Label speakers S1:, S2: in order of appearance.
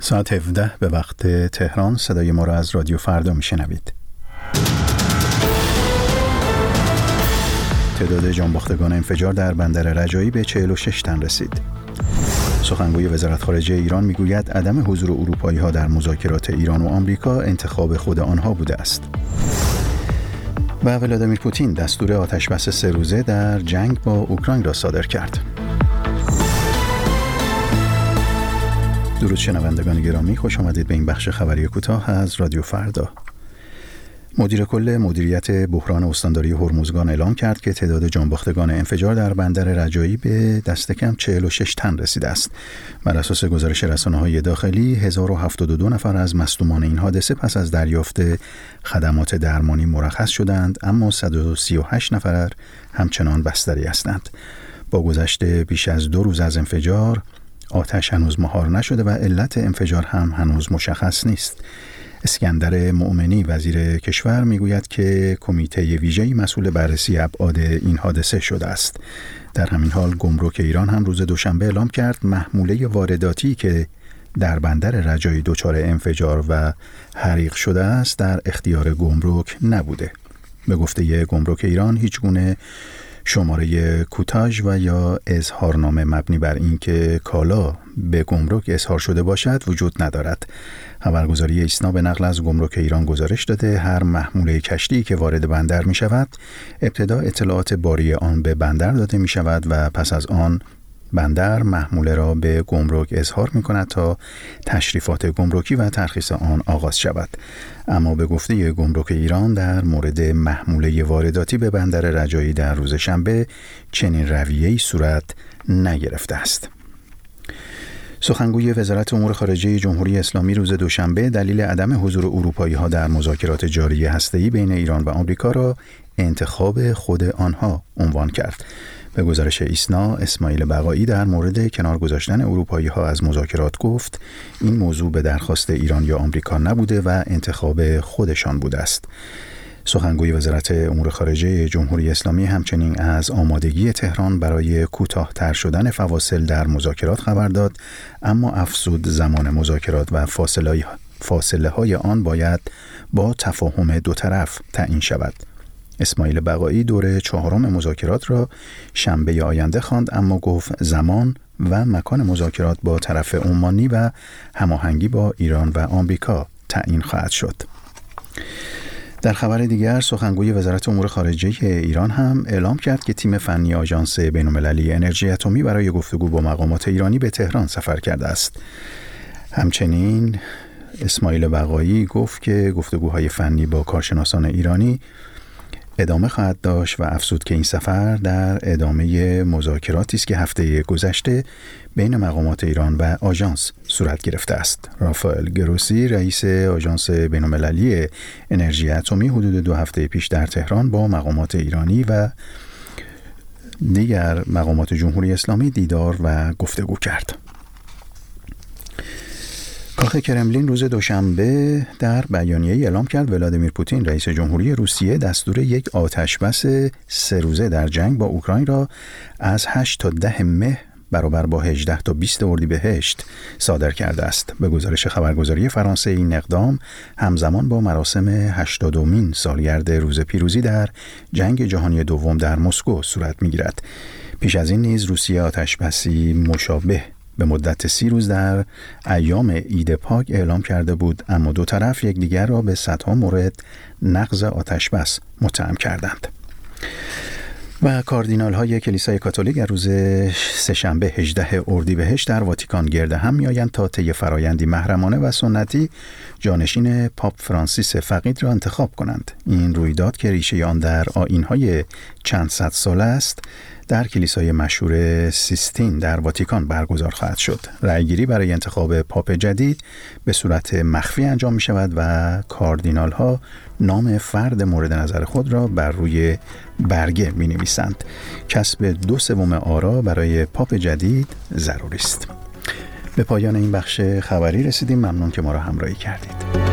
S1: ساعت 17 به وقت تهران. صدای ما را از رادیو فردا میشنوید. تعداد جانباختگان انفجار در بندر رجایی به 46 تن رسید. سخنگوی وزارت خارجه ایران میگوید عدم حضور اروپایی‌ها در مذاکرات ایران و آمریکا انتخاب خود آنها بوده است. و ولادیمیر پوتین دستور آتش‌بس 3 روزه در جنگ با اوکراین را صادر کرد. درود شنوندگان گرامی، خوش آمدید به این بخش خبری کوتاه از رادیو فردا. مدیر کل مدیریت بحران استانداری هرمزگان اعلام کرد که تعداد جانباختگان انفجار در بندر رجایی به دست کم 46 تن رسیده است. بر اساس گزارش رسانه‌های داخلی 1072 نفر از مصدومان این حادثه پس از دریافت خدمات درمانی مرخص شدند، اما 138 نفر همچنان بستری هستند. با گذشت بیش از 2 روز از انفجار، آتش هنوز مهار نشده و علت انفجار هم هنوز مشخص نیست. اسکندر مؤمنی وزیر کشور میگوید که کمیته ویژه‌ای مسئول بررسی ابعاد این حادثه شده است. در همین حال گمرک ایران هم روز دوشنبه اعلام کرد محموله وارداتی که در بندر رجایی دچار انفجار و حریق شده است در اختیار گمرک نبوده. به گفته گمرک ایران هیچ گونه شماره کوتاژ و یا اظهارنامه مبنی بر اینکه کالا به گمرک اظهار شده باشد وجود ندارد. خبرگزاری ایسنا به نقل از گمرک ایران گزارش داده هر محموله کشتی که وارد بندر می شود ابتدا اطلاعات باری آن به بندر داده می شود و پس از آن بندر محموله را به گمرک اظهار می کند تا تشریفات گمرکی و ترخیص آن آغاز شود. اما به گفته گمرک ایران در مورد محموله وارداتی به بندر رجایی در روز شنبه چنین رویه‌ای صورت نگرفته است. سخنگوی وزارت امور خارجه جمهوری اسلامی روز دوشنبه دلیل عدم حضور اروپایی‌ها در مذاکرات جاری هسته‌ای بین ایران و آمریکا را انتخاب خود آنها عنوان کرد. به گزارش ایسنا، اسماعیل بقایی در مورد کنار گذاشتن اروپایی‌ها از مذاکرات گفت این موضوع به درخواست ایران یا آمریکا نبوده و انتخاب خودشان بوده است. سخنگوی وزارت امور خارجه جمهوری اسلامی همچنین از آمادگی تهران برای کوتاه‌تر شدن فواصل در مذاکرات خبر داد، اما افزود زمان مذاکرات و فاصله‌های آن باید با تفاهم دو طرف تعیین شود. اسماعیل بقایی دور 4 مذاکرات را شنبه آینده خواند، اما گفت زمان و مکان مذاکرات با طرف عمانی و هماهنگی با ایران و آمریکا تعیین خواهد شد. در خبر دیگر، سخنگوی وزارت امور خارجه ایران هم اعلام کرد که تیم فنی آژانس بین‌المللی انرژی اتمی برای گفتگو با مقامات ایرانی به تهران سفر کرده است. همچنین اسماعیل بقایی گفت که گفتگوهای فنی با کارشناسان ایرانی ادامه خواهد داشت و افزود که این سفر در ادامه مذاکراتی است که هفته گذشته بین مقامات ایران و آژانس صورت گرفته است. رافائل گروسی رئیس آژانس بین‌المللی انرژی اتمی حدود 2 هفته پیش در تهران با مقامات ایرانی و دیگر مقامات جمهوری اسلامی دیدار و گفتگو کرد. کاخ کرملین روز دوشنبه در بیانیه‌ای اعلام کرد ولادیمیر پوتین رئیس جمهوری روسیه دستور یک آتش‌بس 3 روزه در جنگ با اوکراین را از 8 تا 10 مه برابر با 18 تا 20 اردیبهشت صادر کرده است. به گزارش خبرگزاری فرانسه این اقدام همزمان با مراسم 80مین سالگرد روز پیروزی در جنگ جهانی دوم در مسکو صورت می‌گیرد. پیش از این نیز روسیه آتش‌بسی مشابه به مدت 30 روز در ایام عید پاک اعلام کرده بود، اما دو طرف یکدیگر را به صدها مورد نقض آتش‌بس متهم کردند. و کاردینال های کلیسای کاتولیک در روز سه‌شنبه 18 اردیبهشت در واتیکان گرد هم می‌آیند تا طی فرایندی محرمانه و سنتی جانشین پاپ فرانسیس فقید را انتخاب کنند. این رویداد که ریشه آن در آیین‌های چند صد ساله است، در کلیسای مشهور سیستین در واتیکان برگزار خواهد شد. رأیگیری برای انتخاب پاپ جدید به صورت مخفی انجام می شود و کاردینال ها نام فرد مورد نظر خود را بر روی برگه می نویسند. کسب 2/3 آرا برای پاپ جدید ضروری است. به پایان این بخش خبری رسیدیم. ممنون که ما را همراهی کردید.